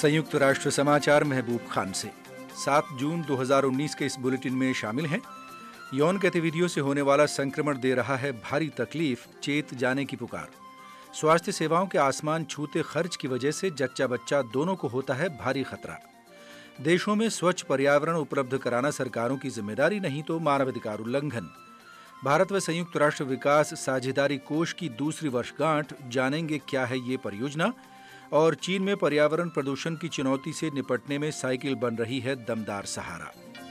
संयुक्त राष्ट्र समाचार महबूब खान से 7 जून 2019 के इस बुलेटिन में शामिल हैं। यौन गतिविधियों से होने वाला संक्रमण दे रहा है भारी तकलीफ, चेत जाने की पुकार। स्वास्थ्य सेवाओं के आसमान छूते खर्च की वजह से जच्चा बच्चा दोनों को होता है भारी खतरा। देशों में स्वच्छ पर्यावरण उपलब्ध कराना सरकारों की जिम्मेदारी नहीं तो मानवाधिकार उल्लंघन। भारत व संयुक्त राष्ट्र विकास साझेदारी कोष की दूसरी वर्षगांठ, जानेंगे क्या है ये परियोजना। और चीन में पर्यावरण प्रदूषण की चुनौती से निपटने में साइकिल बन रही है दमदार सहारा।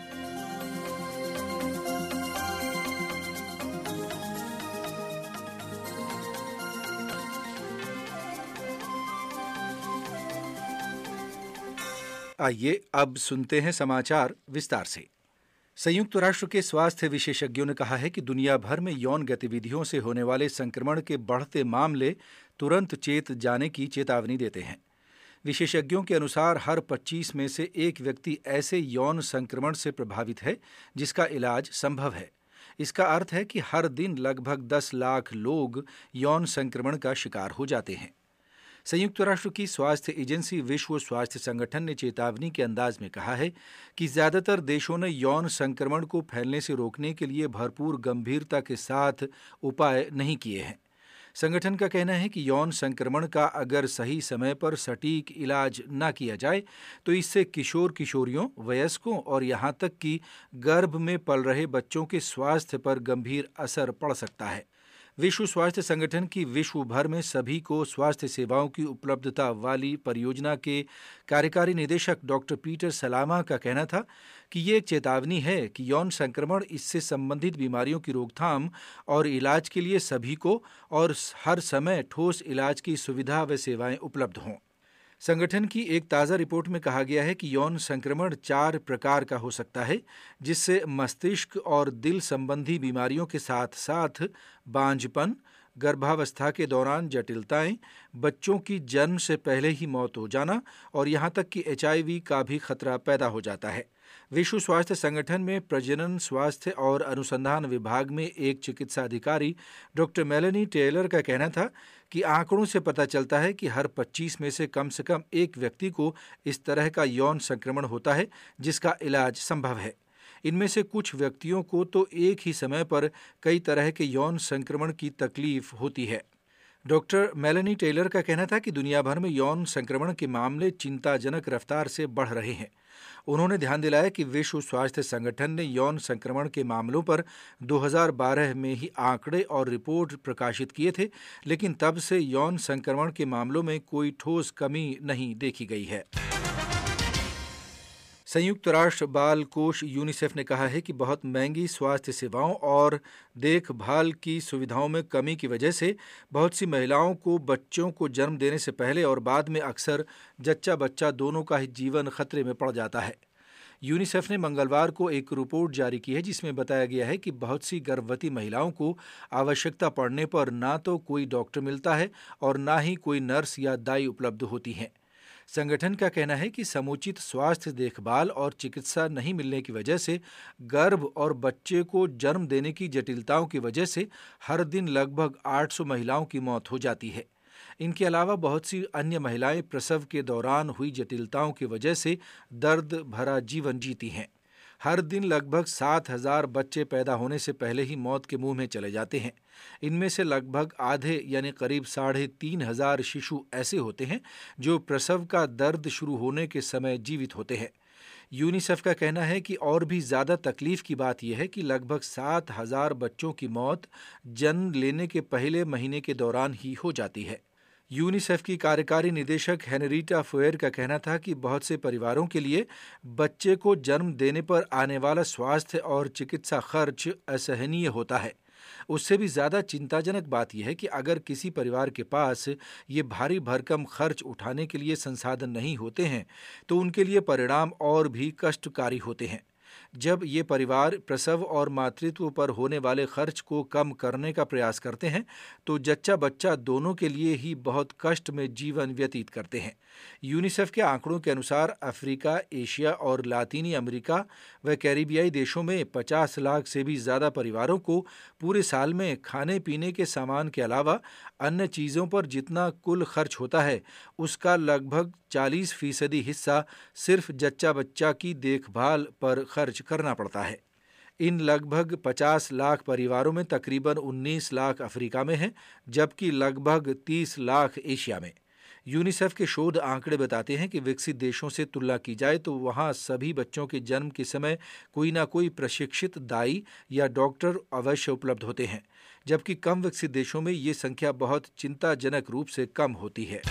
आइए अब सुनते हैं समाचार विस्तार से। संयुक्त राष्ट्र के स्वास्थ्य विशेषज्ञों ने कहा है कि दुनिया भर में यौन गतिविधियों से होने वाले संक्रमण के बढ़ते मामले तुरंत चेत जाने की चेतावनी देते हैं। विशेषज्ञों के अनुसार हर 25 में से एक व्यक्ति ऐसे यौन संक्रमण से प्रभावित है जिसका इलाज संभव है। इसका अर्थ है कि हर दिन लगभग 10 लाख लोग यौन संक्रमण का शिकार हो जाते हैं। संयुक्त राष्ट्र की स्वास्थ्य एजेंसी विश्व स्वास्थ्य संगठन ने चेतावनी के अंदाज में कहा है कि ज्यादातर देशों ने यौन संक्रमण को फैलने से रोकने के लिए भरपूर गंभीरता के साथ उपाय नहीं किए हैं। संगठन का कहना है कि यौन संक्रमण का अगर सही समय पर सटीक इलाज न किया जाए तो इससे किशोर किशोरियों, वयस्कों और यहाँ तक कि गर्भ में पल रहे बच्चों के स्वास्थ्य पर गंभीर असर पड़ सकता है। विश्व स्वास्थ्य संगठन की विश्व भर में सभी को स्वास्थ्य सेवाओं की उपलब्धता वाली परियोजना के कार्यकारी निदेशक डॉक्टर पीटर सलामा का कहना था कि ये एक चेतावनी है कि यौन संक्रमण, इससे संबंधित बीमारियों की रोकथाम और इलाज के लिए सभी को और हर समय ठोस इलाज की सुविधा व सेवाएं उपलब्ध हों। संगठन की एक ताज़ा रिपोर्ट में कहा गया है कि यौन संक्रमण 4 प्रकार का हो सकता है, जिससे मस्तिष्क और दिल संबंधी बीमारियों के साथ साथ बांझपन, गर्भावस्था के दौरान जटिलताएं, बच्चों की जन्म से पहले ही मौत हो जाना और यहाँ तक कि HIV का भी खतरा पैदा हो जाता है। विश्व स्वास्थ्य संगठन में प्रजनन स्वास्थ्य और अनुसंधान विभाग में एक चिकित्सा अधिकारी डॉक्टर मेलेनी टेलर का कहना था कि आंकड़ों से पता चलता है कि हर 25 में से कम एक व्यक्ति को इस तरह का यौन संक्रमण होता है जिसका इलाज संभव है। इनमें से कुछ व्यक्तियों को तो एक ही समय पर कई तरह के यौन संक्रमण की तकलीफ होती है। डॉक्टर मेलेनी टेलर का कहना था कि दुनिया भर में यौन संक्रमण के मामले चिंताजनक रफ्तार से बढ़ रहे हैं। उन्होंने ध्यान दिलाया कि विश्व स्वास्थ्य संगठन ने यौन संक्रमण के मामलों पर 2012 में ही आंकड़े और रिपोर्ट प्रकाशित किए थे, लेकिन तब से यौन संक्रमण के मामलों में कोई ठोस कमी नहीं देखी गई है। संयुक्त राष्ट्र बाल कोष यूनिसेफ ने कहा है कि बहुत महंगी स्वास्थ्य सेवाओं और देखभाल की सुविधाओं में कमी की वजह से बहुत सी महिलाओं को बच्चों को जन्म देने से पहले और बाद में अक्सर जच्चा बच्चा दोनों का ही जीवन खतरे में पड़ जाता है। यूनिसेफ ने मंगलवार को एक रिपोर्ट जारी की है जिसमें बताया गया है कि बहुत सी गर्भवती महिलाओं को आवश्यकता पड़ने पर ना तो कोई डॉक्टर मिलता है और ना ही कोई नर्स या दाई उपलब्ध होती हैं। संगठन का कहना है कि समुचित स्वास्थ्य देखभाल और चिकित्सा नहीं मिलने की वजह से गर्भ और बच्चे को जन्म देने की जटिलताओं की वजह से हर दिन लगभग 800 महिलाओं की मौत हो जाती है। इनके अलावा बहुत सी अन्य महिलाएं प्रसव के दौरान हुई जटिलताओं की वजह से दर्द भरा जीवन जीती हैं। हर दिन लगभग 7,000 बच्चे पैदा होने से पहले ही मौत के मुंह में चले जाते हैं। इनमें से लगभग आधे यानी करीब 3,500 शिशु ऐसे होते हैं जो प्रसव का दर्द शुरू होने के समय जीवित होते हैं। यूनिसेफ का कहना है कि और भी ज़्यादा तकलीफ की बात यह है कि लगभग 7,000 बच्चों की मौत जन्म लेने के पहले महीने के दौरान ही हो जाती है। यूनिसेफ की कार्यकारी निदेशक हेनरीटा फुएर का कहना था कि बहुत से परिवारों के लिए बच्चे को जन्म देने पर आने वाला स्वास्थ्य और चिकित्सा खर्च असहनीय होता है। उससे भी ज़्यादा चिंताजनक बात यह है कि अगर किसी परिवार के पास ये भारी भरकम खर्च उठाने के लिए संसाधन नहीं होते हैं तो उनके लिए परिणाम और भी कष्टकारी होते हैं। जब ये परिवार प्रसव और मातृत्व पर होने वाले खर्च को कम करने का प्रयास करते हैं तो जच्चा बच्चा दोनों के लिए ही बहुत कष्ट में जीवन व्यतीत करते हैं। यूनिसेफ के आंकड़ों के अनुसार अफ्रीका, एशिया और लातीनी अमेरिका व कैरिबियाई देशों में 50 लाख से भी ज़्यादा परिवारों को पूरे साल में खाने पीने के सामान के अलावा अन्य चीज़ों पर जितना कुल खर्च होता है उसका लगभग 40% हिस्सा सिर्फ जच्चा बच्चा की देखभाल पर खर्च करना पड़ता है। इन लगभग 50 लाख परिवारों में तकरीबन 19 लाख अफ्रीका में हैं, जबकि लगभग 30 लाख एशिया में। यूनिसेफ के शोध आंकड़े बताते हैं कि विकसित देशों से तुलना की जाए तो वहाँ सभी बच्चों के जन्म के समय कोई ना कोई प्रशिक्षित दाई या डॉक्टर अवश्य उपलब्ध होते हैं, जबकि कम विकसित देशों में ये संख्या बहुत चिंताजनक रूप से कम होती है।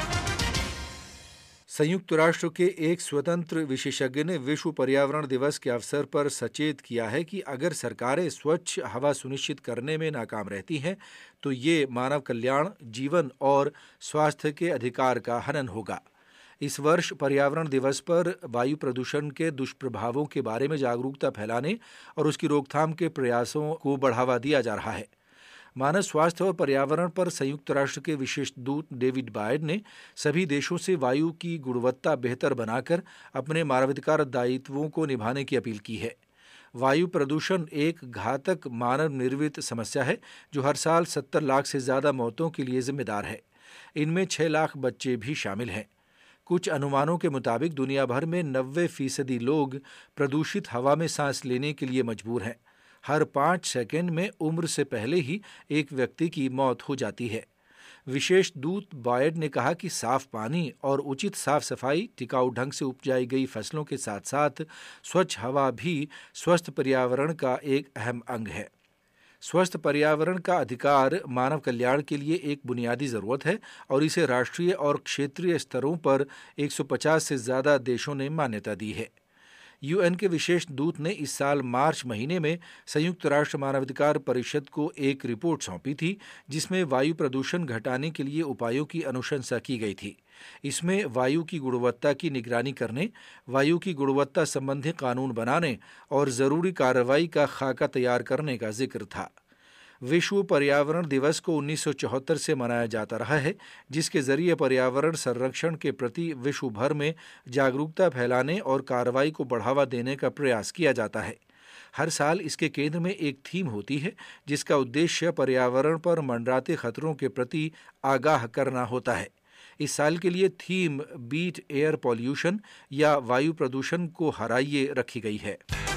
संयुक्त राष्ट्र के एक स्वतंत्र विशेषज्ञ ने विश्व पर्यावरण दिवस के अवसर पर सचेत किया है कि अगर सरकारें स्वच्छ हवा सुनिश्चित करने में नाकाम रहती हैं तो ये मानव कल्याण, जीवन और स्वास्थ्य के अधिकार का हनन होगा। इस वर्ष पर्यावरण दिवस पर वायु प्रदूषण के दुष्प्रभावों के बारे में जागरूकता फैलाने और उसकी रोकथाम के प्रयासों को बढ़ावा दिया जा रहा है। मानव स्वास्थ्य और पर्यावरण पर संयुक्त राष्ट्र के विशेष दूत डेविड बायड ने सभी देशों से वायु की गुणवत्ता बेहतर बनाकर अपने मानवाधिकार दायित्वों को निभाने की अपील की है। वायु प्रदूषण एक घातक मानव निर्मित समस्या है जो हर साल 70 लाख से ज़्यादा मौतों के लिए जिम्मेदार है। इनमें 6 लाख बच्चे भी शामिल हैं। कुछ अनुमानों के मुताबिक दुनिया भर में 90% लोग प्रदूषित हवा में सांस लेने के लिए मजबूर हैं। हर 5 सेकंड में उम्र से पहले ही एक व्यक्ति की मौत हो जाती है। विशेष दूत बायड ने कहा कि साफ पानी और उचित साफ सफाई, टिकाऊ ढंग से उपजाई गई फसलों के साथ साथ स्वच्छ हवा भी स्वस्थ पर्यावरण का एक अहम अंग है। स्वस्थ पर्यावरण का अधिकार मानव कल्याण के लिए एक बुनियादी ज़रूरत है और इसे राष्ट्रीय और क्षेत्रीय स्तरों पर 150 से ज़्यादा देशों ने मान्यता दी है। यूएन के विशेष दूत ने इस साल मार्च महीने में संयुक्त राष्ट्र मानवाधिकार परिषद को एक रिपोर्ट सौंपी थी जिसमें वायु प्रदूषण घटाने के लिए उपायों की अनुशंसा की गई थी। इसमें वायु की गुणवत्ता की निगरानी करने, वायु की गुणवत्ता संबंधी कानून बनाने और ज़रूरी कार्रवाई का खाका तैयार करने का जिक्र था। विश्व पर्यावरण दिवस को 1974 से मनाया जाता रहा है, जिसके जरिए पर्यावरण संरक्षण के प्रति विश्व भर में जागरूकता फैलाने और कार्रवाई को बढ़ावा देने का प्रयास किया जाता है। हर साल इसके केंद्र में एक थीम होती है जिसका उद्देश्य पर्यावरण पर मंडराते खतरों के प्रति आगाह करना होता है। इस साल के लिए थीम बीट एयर पॉल्यूशन या वायु प्रदूषण को हराइए रखी गई है।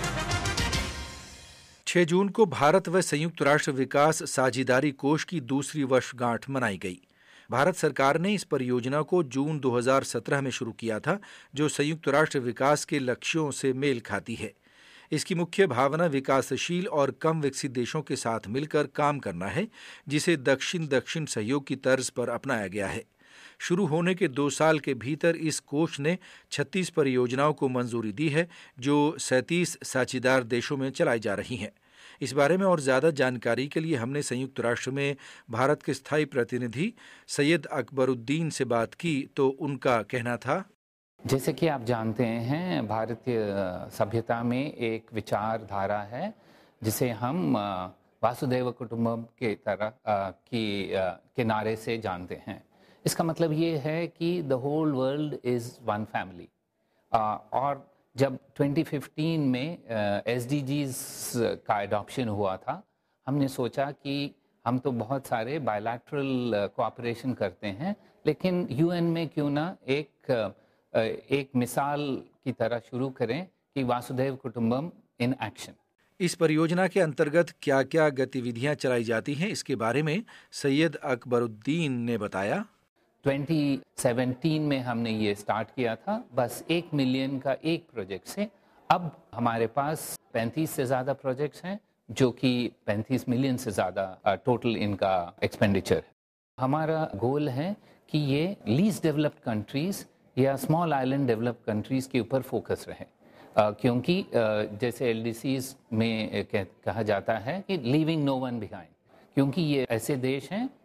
6 जून को भारत व संयुक्त राष्ट्र विकास साझेदारी कोष की दूसरी वर्षगांठ मनाई गई। भारत सरकार ने इस परियोजना को जून 2017 में शुरू किया था, जो संयुक्त राष्ट्र विकास के लक्ष्यों से मेल खाती है। इसकी मुख्य भावना विकासशील और कम विकसित देशों के साथ मिलकर काम करना है, जिसे दक्षिण-दक्षिण सहयोग की तर्ज पर अपनाया गया है। शुरू होने के 2 साल के भीतर इस कोष ने 36 परियोजनाओं को मंजूरी दी है, जो 37 साझेदार देशों में चलाई जा रही हैं। इस बारे में और ज़्यादा जानकारी के लिए हमने संयुक्त राष्ट्र में भारत के स्थायी प्रतिनिधि सैयद अकबरुद्दीन से बात की, तो उनका कहना था, जैसे कि आप जानते हैं, भारतीय सभ्यता में एक विचारधारा है जिसे हम वासुदेव कुटुंबकम के तरह के नारे से जानते हैं। इसका मतलब ये है कि the whole world is one family. और जब 2015 में SDGs का एडॉप्शन हुआ था, हमने सोचा कि हम तो बहुत सारे बायलैटरल कोऑपरेशन करते हैं, लेकिन UN में क्यों ना एक मिसाल की तरह शुरू करें कि वासुदेव कुटुंबकम इन एक्शन। इस परियोजना के अंतर्गत क्या क्या गतिविधियां चलाई जाती हैं, इसके बारे में सैयद अकबरुद्दीन ने बताया। 2017 में हमने ये स्टार्ट किया था, बस 1 मिलियन का एक प्रोजेक्ट से। अब हमारे पास 35 से ज़्यादा प्रोजेक्ट्स हैं, जो कि 35 मिलियन से ज़्यादा टोटल इनका एक्सपेंडिचर है। हमारा गोल है कि ये लीस्ट डेवलप्ड कंट्रीज़ या स्मॉल आइलैंड डेवलप्ड कंट्रीज़ के ऊपर फोकस रहे, क्योंकि जैसे LDCs में कहा जाता है कि लीविंग नो वन बिहाइंड, क्योंकि ये ऐसे देश हैं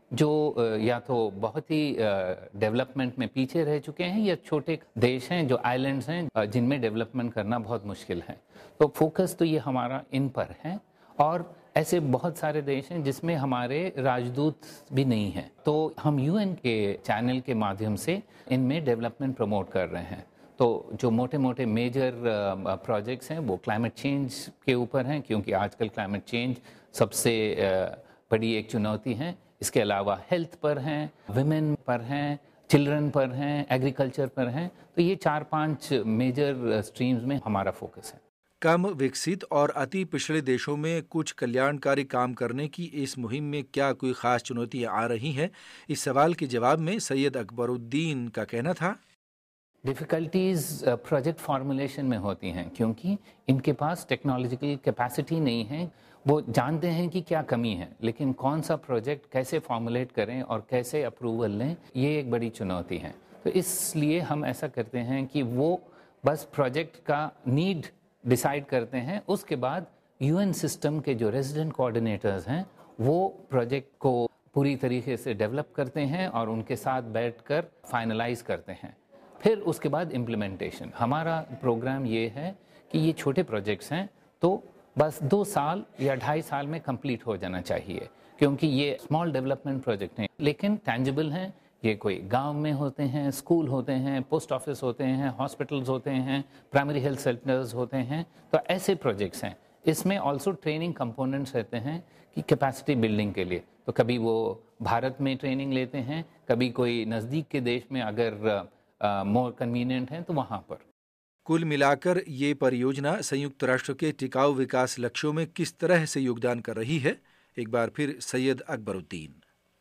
जो या तो बहुत ही डेवलपमेंट में पीछे रह चुके हैं या छोटे देश हैं जो आइलैंड्स हैं जिनमें डेवलपमेंट करना बहुत मुश्किल है। तो फोकस तो ये हमारा इन पर है और ऐसे बहुत सारे देश हैं जिसमें हमारे राजदूत भी नहीं हैं। तो हम यूएन के चैनल के माध्यम से इनमें डेवलपमेंट प्रमोट कर रहे हैं। तो जो मोटे मोटे मेजर प्रोजेक्ट्स हैं वो क्लाइमेट चेंज के ऊपर हैं, क्योंकि आजकल क्लाइमेट चेंज सबसे बड़ी एक चुनौती है। इसके अलावा हेल्थ पर हैं, विमेन पर हैं, चिल्ड्रन पर हैं, एग्रीकल्चर पर हैं। तो ये 4-5 मेजर स्ट्रीम्स में हमारा फोकस है। कम विकसित और अति पिछड़े देशों में कुछ कल्याणकारी काम करने की इस मुहिम में क्या कोई खास चुनौतियां आ रही हैं? इस सवाल के जवाब में सैयद अकबरुद्दीन का कहना था, डिफ़िकल्टीज़ प्रोजेक्ट फॉर्मुलेशन में होती हैं, क्योंकि इनके पास टेक्नोलॉजिकल कैपेसिटी नहीं है। वो जानते हैं कि क्या कमी है, लेकिन कौन सा प्रोजेक्ट कैसे फॉर्मुलेट करें और कैसे अप्रूवल लें, ये एक बड़ी चुनौती है। तो इसलिए हम ऐसा करते हैं कि वो बस प्रोजेक्ट का नीड डिसाइड करते हैं, उसके बाद यूएन सिस्टम के जो रेजिडेंट कोऑर्डिनेटर्स हैं वो प्रोजेक्ट को पूरी तरीके से डेवलप करते हैं और उनके साथ बैठकर फाइनलाइज करते हैं। फिर उसके बाद इम्प्लीमेंटेशन। हमारा प्रोग्राम ये है कि ये छोटे प्रोजेक्ट्स हैं तो बस 2 साल या 2.5 साल में कंप्लीट हो जाना चाहिए, क्योंकि ये स्मॉल डेवलपमेंट प्रोजेक्ट हैं लेकिन टैंजिबल हैं। ये कोई गांव में होते हैं, स्कूल होते हैं, पोस्ट ऑफिस होते हैं, हॉस्पिटल्स होते हैं, प्राइमरी हेल्थ सेंटर्स होते हैं। तो ऐसे प्रोजेक्ट्स हैं। इसमें ऑल्सो ट्रेनिंग कंपोनेंट्स रहते हैं कि कैपेसिटी बिल्डिंग के लिए। तो कभी वो भारत में ट्रेनिंग लेते हैं, कभी कोई नज़दीक के देश में अगर मोर कन्वीनियंट है तो वहाँ पर। कुल मिलाकर ये परियोजना संयुक्त राष्ट्र के टिकाऊ विकास लक्ष्यों में किस तरह से योगदान कर रही है? एक बार फिर सैयद अकबरुद्दीन।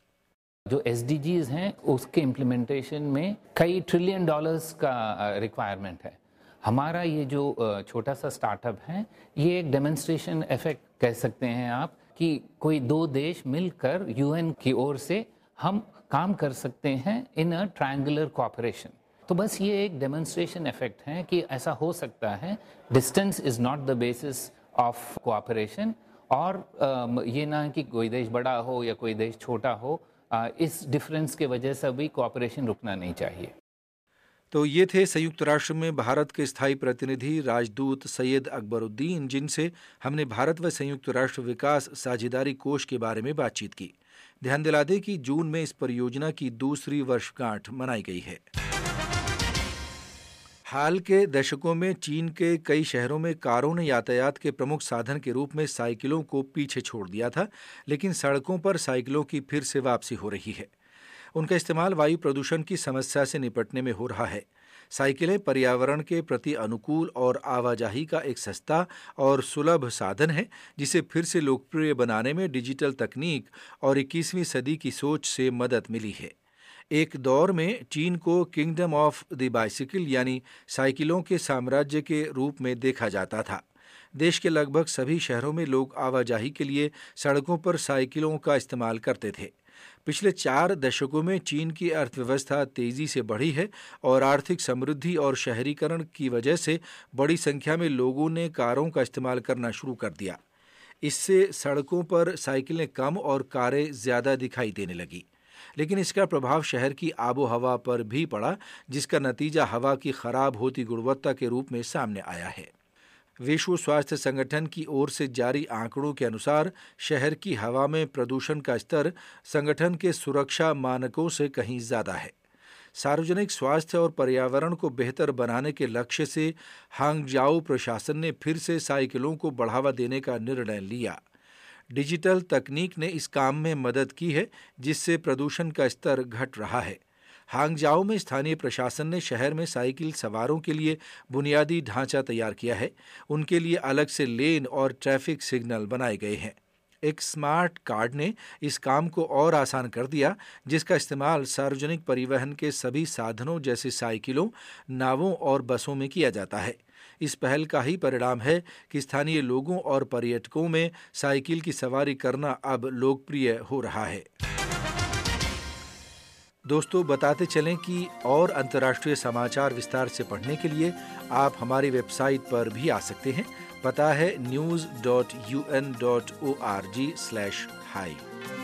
जो SDGs हैं उसके इम्प्लीमेंटेशन में कई ट्रिलियन डॉलर्स का रिक्वायरमेंट है। हमारा ये जो छोटा सा स्टार्टअप है, ये एक डेमोन्स्ट्रेशन इफेक्ट कह सकते हैं आप, कि कोई 2 देश मिलकर यूएन की ओर से हम काम कर सकते हैं इन अ ट्रायंगुलर कोऑपरेशन। तो बस ये एक डेमोन्स्ट्रेशन इफेक्ट है कि ऐसा हो सकता है। Distance is not the basis of cooperation. और ये ना कि कोई देश बड़ा हो या कोई देश छोटा हो, इस डिफरेंस के वजह से भी कोऑपरेशन रुकना नहीं चाहिए। तो ये थे संयुक्त राष्ट्र में भारत के स्थायी प्रतिनिधि राजदूत सैयद अकबरुद्दीन, जिनसे हमने भारत व संयुक्त राष्ट्र विकास साझेदारी कोष के बारे में बातचीत की। ध्यान दिला दें कि जून में इस परियोजना की दूसरी वर्षगांठ मनाई गई है। हाल के दशकों में चीन के कई शहरों में कारों ने यातायात के प्रमुख साधन के रूप में साइकिलों को पीछे छोड़ दिया था, लेकिन सड़कों पर साइकिलों की फिर से वापसी हो रही है। उनका इस्तेमाल वायु प्रदूषण की समस्या से निपटने में हो रहा है। साइकिलें पर्यावरण के प्रति अनुकूल और आवाजाही का एक सस्ता और सुलभ साधन है, जिसे फिर से लोकप्रिय बनाने में डिजिटल तकनीक और 21वीं सदी की सोच से मदद मिली है। एक दौर में चीन को किंगडम ऑफ द बाइसिकल यानी साइकिलों के साम्राज्य के रूप में देखा जाता था। देश के लगभग सभी शहरों में लोग आवाजाही के लिए सड़कों पर साइकिलों का इस्तेमाल करते थे। पिछले 4 दशकों में चीन की अर्थव्यवस्था तेजी से बढ़ी है और आर्थिक समृद्धि और शहरीकरण की वजह से बड़ी संख्या में लोगों ने कारों का इस्तेमाल करना शुरू कर दिया। इससे सड़कों पर साइकिलें कम और कारें ज़्यादा दिखाई देने लगी। लेकिन इसका प्रभाव शहर की आबो हवा पर भी पड़ा, जिसका नतीजा हवा की खराब होती गुणवत्ता के रूप में सामने आया है। विश्व स्वास्थ्य संगठन की ओर से जारी आंकड़ों के अनुसार शहर की हवा में प्रदूषण का स्तर संगठन के सुरक्षा मानकों से कहीं ज़्यादा है। सार्वजनिक स्वास्थ्य और पर्यावरण को बेहतर बनाने के लक्ष्य से हांगजाओ प्रशासन ने फिर से साइकिलों को बढ़ावा देने का निर्णय लिया। डिजिटल तकनीक ने इस काम में मदद की है, जिससे प्रदूषण का स्तर घट रहा है। हांगजाओ में स्थानीय प्रशासन ने शहर में साइकिल सवारों के लिए बुनियादी ढांचा तैयार किया है। उनके लिए अलग से लेन और ट्रैफिक सिग्नल बनाए गए हैं। एक स्मार्ट कार्ड ने इस काम को और आसान कर दिया, जिसका इस्तेमाल सार्वजनिक परिवहन के सभी साधनों जैसे साइकिलों, नावों और बसों में किया जाता है। इस पहल का ही परिणाम है कि स्थानीय लोगों और पर्यटकों में साइकिल की सवारी करना अब लोकप्रिय हो रहा है। दोस्तों, बताते चलें कि और अंतर्राष्ट्रीय समाचार विस्तार से पढ़ने के लिए आप हमारी वेबसाइट पर भी आ सकते हैं। पता है news.un.org/hi।